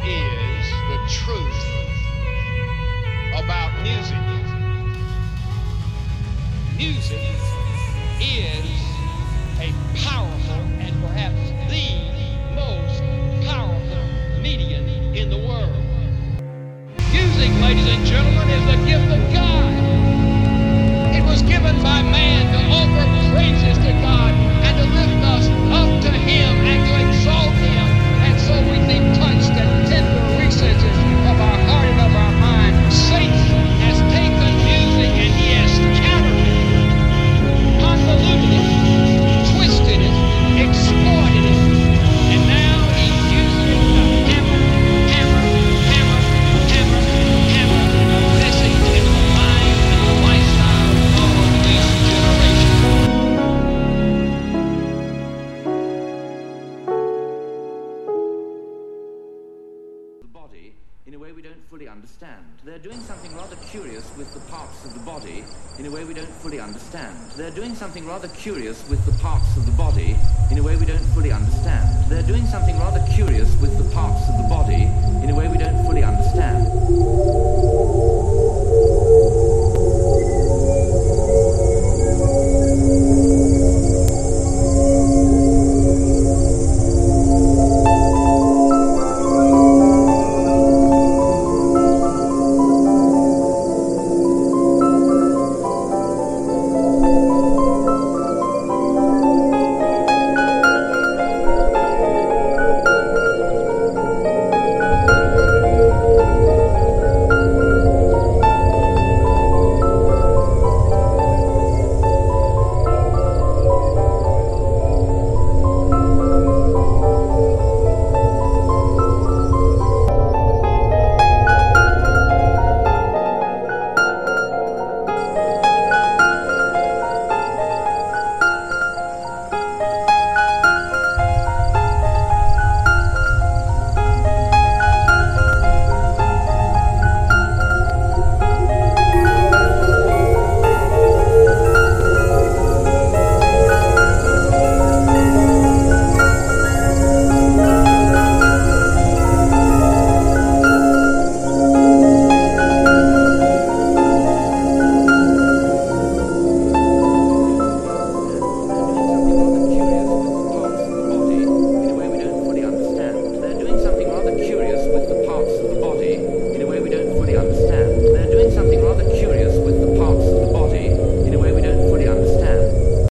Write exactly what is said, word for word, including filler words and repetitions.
is the truth about music? Music is a powerful and perhaps the most powerful medium in the world. Music, ladies and gentlemen, is the gift of God. It was given by man to offer praises to God and to lift us up to Him and to exalt Him. And so we think touched and tender recesses of our heart and of our mind. Satan has taken music and he has counterfeited it, convoluted it, twisted it, exploited it, and now he's using it to hammer, hammer, hammer, hammer, hammer a message in the mind and the lifestyle of this generation. The body in a way we don't fully understand. They're doing something rather curious with the parts of the body in a way we don't fully understand. They're doing something rather curious with the parts of the body in a way we don't fully understand. They're doing something rather curious with the parts of the body in a way we don't fully understand.